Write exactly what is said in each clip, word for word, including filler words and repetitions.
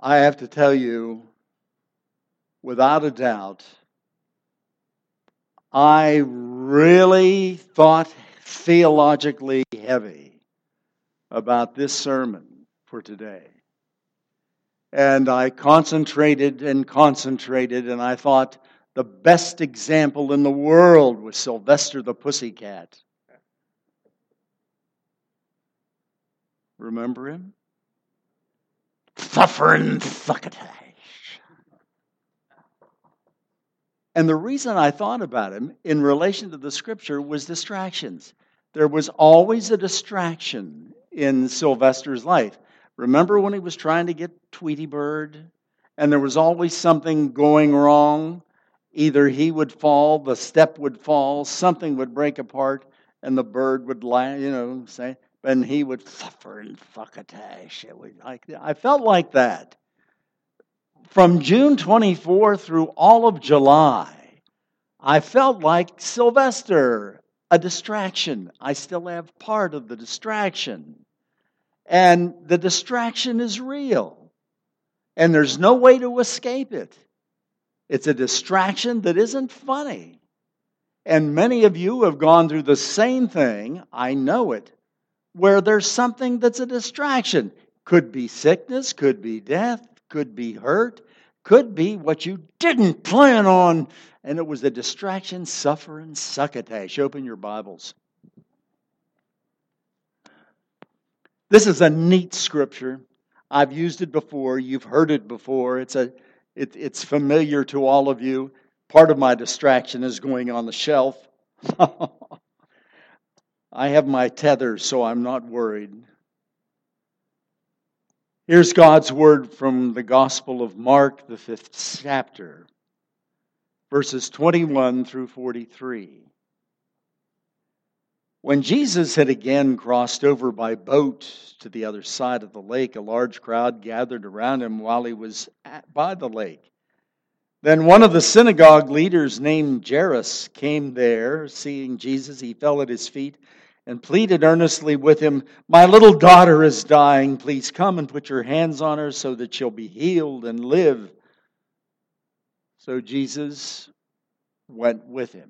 I have to tell you, without a doubt, I really thought theologically heavy about this sermon for today. And I concentrated and concentrated, and I thought the best example in the world was Sylvester the Pussycat. Remember him? Suffering succotash. And the reason I thought about him in relation to the scripture was distractions. There was always a distraction in Sylvester's life. Remember when he was trying to get Tweety Bird? And there was always something going wrong. Either he would fall, the step would fall, something would break apart, and the bird would lie, you know, say, and he would suffer and succotash. It was like, I felt like that. From June twenty-fourth through all of July, I felt like Sylvester, a distraction. I still have part of the distraction. And the distraction is real. And there's no way to escape it. It's a distraction that isn't funny. And many of you have gone through the same thing, I know it, where there's something that's a distraction. Could be sickness, could be death, could be hurt, could be what you didn't plan on. And it was a distraction, suffering, succotash. Open your Bibles. This is a neat scripture. I've used it before. You've heard it before. It's a, it, it's familiar to all of you. Part of my distraction is going on the shelf. I have my tether, so I'm not worried. Here's God's word from the Gospel of Mark, the fifth chapter, verses twenty-one through forty-three. When Jesus had again crossed over by boat to the other side of the lake, a large crowd gathered around him while he was at, by the lake. Then one of the synagogue leaders named Jairus came there. Seeing Jesus, he fell at his feet and pleaded earnestly with him, "My little daughter is dying. Please come and put your hands on her so that she'll be healed and live." So Jesus went with him.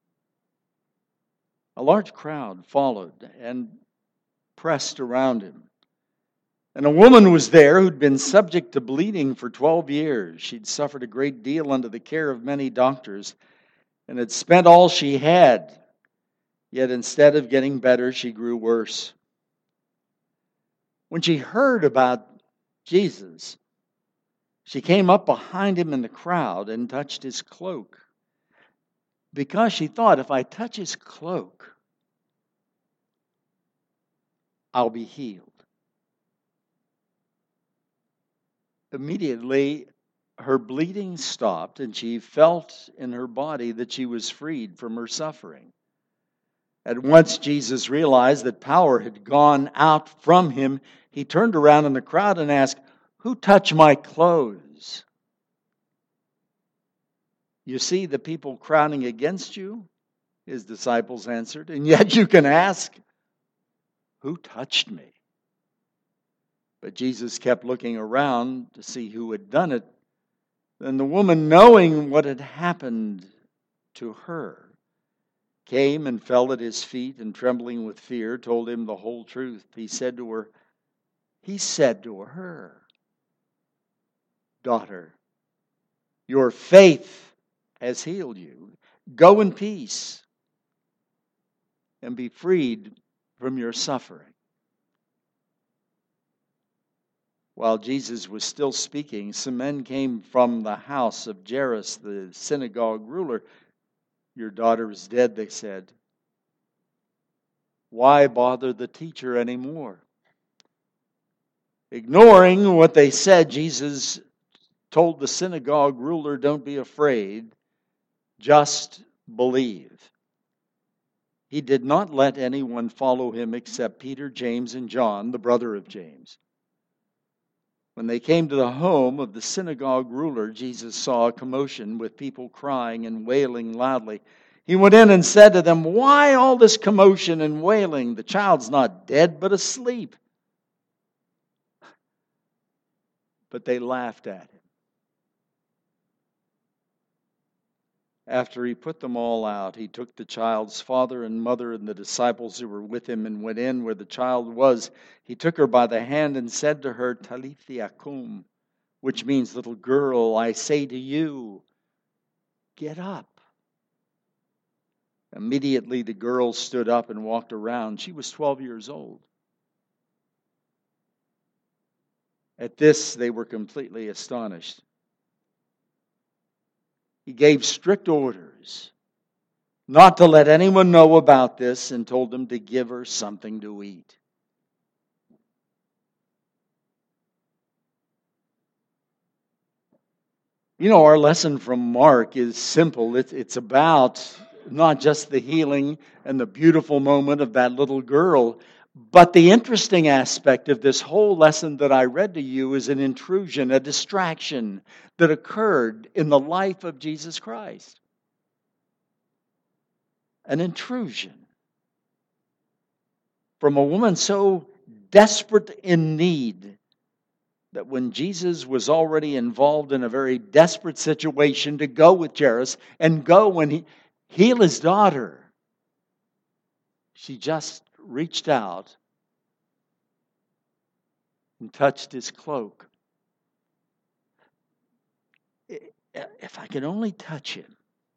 A large crowd followed and pressed around him. And a woman was there who'd been subject to bleeding for twelve years. She'd suffered a great deal under the care of many doctors and had spent all she had. Yet instead of getting better, she grew worse. When she heard about Jesus, she came up behind him in the crowd and touched his cloak, because she thought, if I touch his cloak, I'll be healed. Immediately, her bleeding stopped, and she felt in her body that she was freed from her suffering. At once, Jesus realized that power had gone out from him. He turned around in the crowd and asked, "Who touched my clothes?" "You see the people crowding against you," his disciples answered, "and yet you can ask, 'Who touched me?'" But Jesus kept looking around to see who had done it. Then the woman, knowing what had happened to her, came and fell at his feet, and trembling with fear, told him the whole truth. He said to her, he said to her, "Daughter, your faith has healed you. Go in peace and be freed from your suffering." While Jesus was still speaking, some men came from the house of Jairus, the synagogue ruler. "Your daughter is dead," they said. "Why bother the teacher anymore?" Ignoring what they said, Jesus told the synagogue ruler, "Don't be afraid, just believe." He did not let anyone follow him except Peter, James, and John, the brother of James. When they came to the home of the synagogue ruler, Jesus saw a commotion with people crying and wailing loudly. He went in and said to them, "Why all this commotion and wailing? The child's not dead, but asleep." but they laughed at him. After he put them all out, he took the child's father and mother and the disciples who were with him and went in where the child was. He took her by the hand and said to her, Talitha kum, which means, little girl, I say to you, get up. Immediately the girl stood up and walked around. She was twelve years old. At this, they were completely astonished. He gave strict orders not to let anyone know about this and told them to give her something to eat. You know, our lesson from Mark is simple. It's, it's about not just the healing and the beautiful moment of that little girl, but the interesting aspect of this whole lesson that I read to you is an intrusion, a distraction that occurred in the life of Jesus Christ. An intrusion from a woman so desperate in need that when Jesus was already involved in a very desperate situation to go with Jairus and go and he, heal his daughter, she just reached out and touched his cloak. If I can only touch him,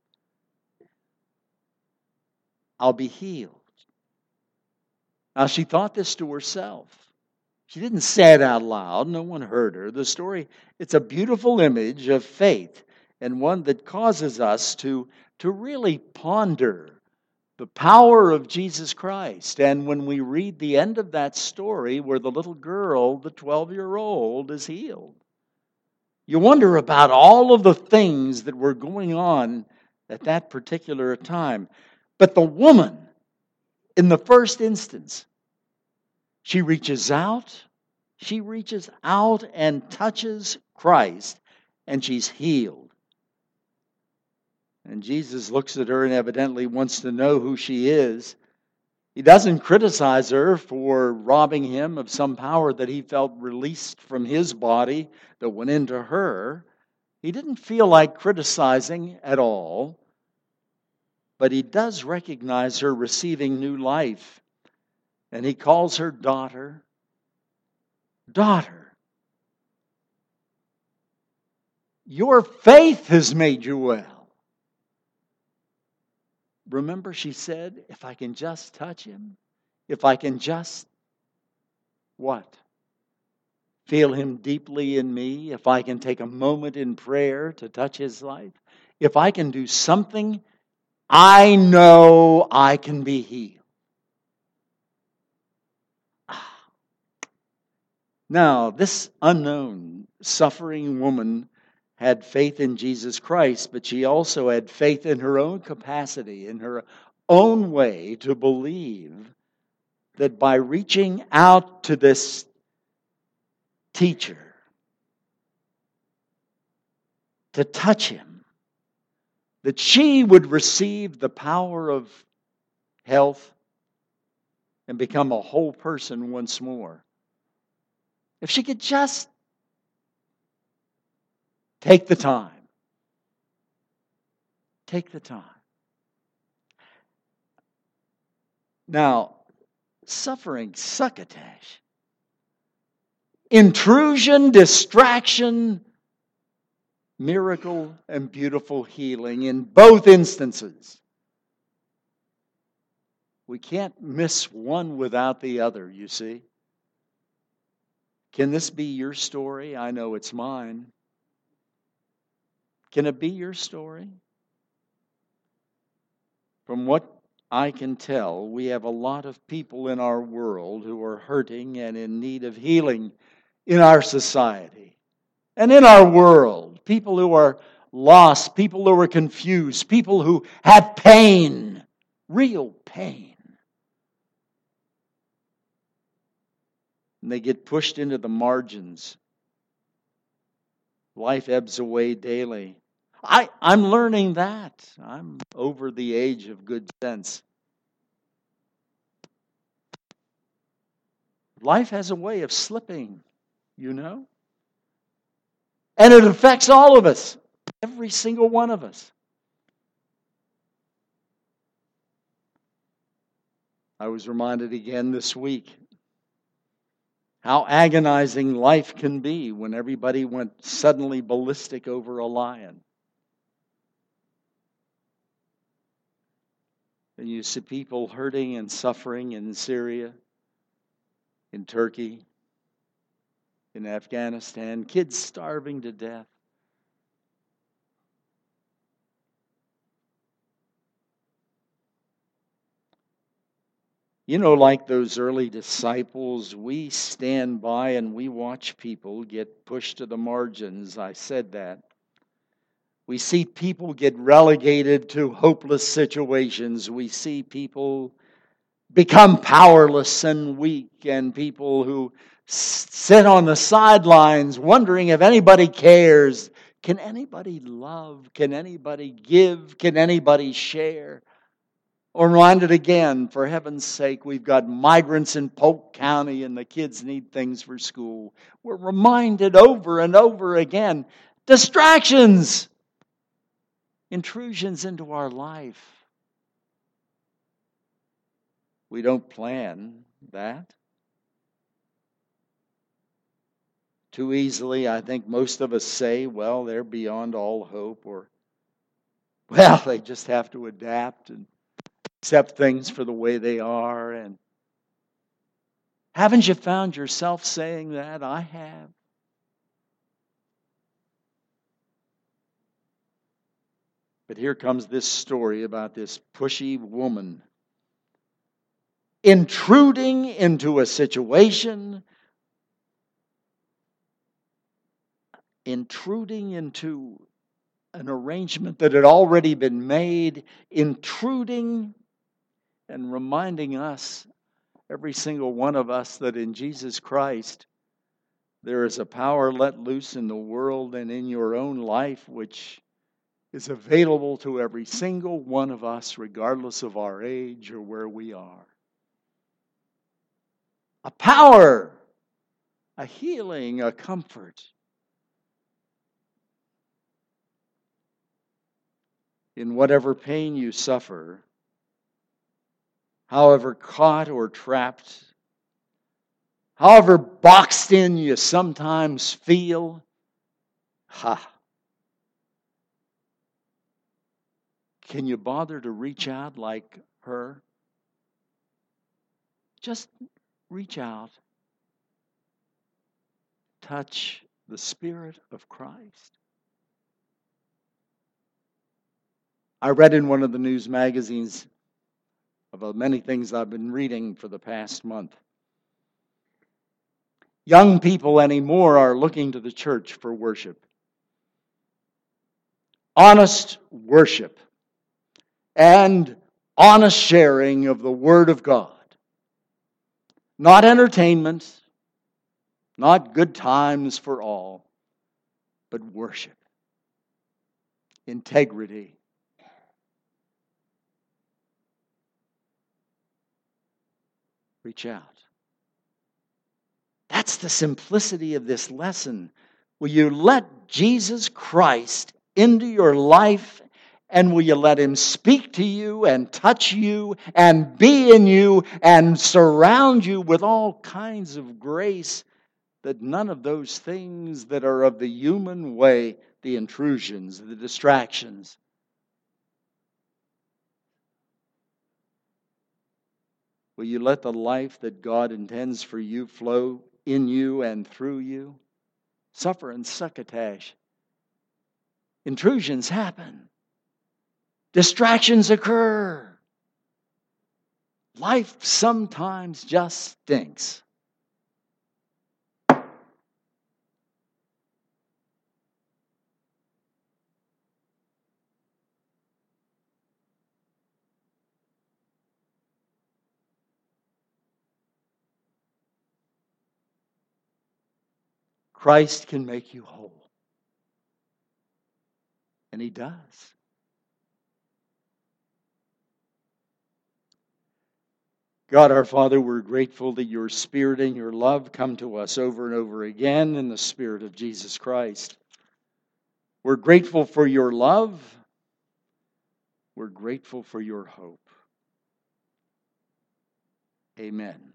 I'll be healed. Now, she thought this to herself. She didn't say it out loud. No one heard her. The story, it's a beautiful image of faith and one that causes us to, to really ponder the power of Jesus Christ. And when we read the end of that story where the little girl, the twelve-year-old, is healed, you wonder about all of the things that were going on at that particular time. But the woman, in the first instance, she reaches out, she reaches out and touches Christ, and she's healed. And Jesus looks at her and evidently wants to know who she is. He doesn't criticize her for robbing him of some power that he felt released from his body that went into her. He didn't feel like criticizing at all, but he does recognize her receiving new life. And he calls her daughter. Daughter, your faith has made you well. Remember, she said, if I can just touch him, if I can just, what? Feel him deeply in me, if I can take a moment in prayer to touch his life, if I can do something, I know I can be healed. Now, this unknown, suffering woman had faith in Jesus Christ, but she also had faith in her own capacity, in her own way to believe that by reaching out to this teacher, to touch him, that she would receive the power of health and become a whole person once more. If she could just take the time. Take the time. Now, suffering, succotash, intrusion, distraction, miracle, and beautiful healing in both instances. We can't miss one without the other, you see. Can this be your story? I know it's mine. Can it be your story? From what I can tell, we have a lot of people in our world who are hurting and in need of healing in our society and in our world. People who are lost, people who are confused, people who have pain, real pain. And they get pushed into the margins. Life ebbs away daily. I, I'm learning that. I'm over the age of good sense. Life has a way of slipping, you know. And it affects all of us, every single one of us. I was reminded again this week how agonizing life can be when everybody went suddenly ballistic over a lion. And you see people hurting and suffering in Syria, in Turkey, in Afghanistan, kids starving to death. You know, like those early disciples, we stand by and we watch people get pushed to the margins. I said that. We see people get relegated to hopeless situations. We see people become powerless and weak, and people who sit on the sidelines wondering if anybody cares. Can anybody love? Can anybody give? Can anybody share? Or reminded again, for heaven's sake, we've got migrants in Polk County and the kids need things for school. We're reminded over and over again, distractions, intrusions into our life. We don't plan that. Too easily, I think most of us say, well, they're beyond all hope, or, well, they just have to adapt and accept things for the way they are. And haven't you found yourself saying that? I have. But here comes this story about this pushy woman intruding into a situation, intruding into an arrangement that had already been made, intruding and reminding us, every single one of us, that in Jesus Christ there is a power let loose in the world and in your own life which is available to every single one of us, regardless of our age or where we are. A power, a healing, a comfort. In whatever pain you suffer, however caught or trapped, however boxed in you sometimes feel, ha! Can you bother to reach out like her? Just reach out. Touch the Spirit of Christ. I read in one of the news magazines about many things I've been reading for the past month. Young people anymore are looking to the church for worship. Honest worship and honest sharing of the Word of God. Not entertainment, not good times for all, but worship. Integrity. Reach out. That's the simplicity of this lesson. Will you let Jesus Christ into your life, and will you let Him speak to you and touch you and be in you and surround you with all kinds of grace, that none of those things that are of the human way, the intrusions, the distractions, will you let the life that God intends for you flow in you and through you? Suffer and succotash. Intrusions happen. Distractions occur. Life sometimes just stinks. Christ can make you whole. And He does. God our Father, we're grateful that your Spirit and your love come to us over and over again in the Spirit of Jesus Christ. We're grateful for your love. We're grateful for your hope. Amen.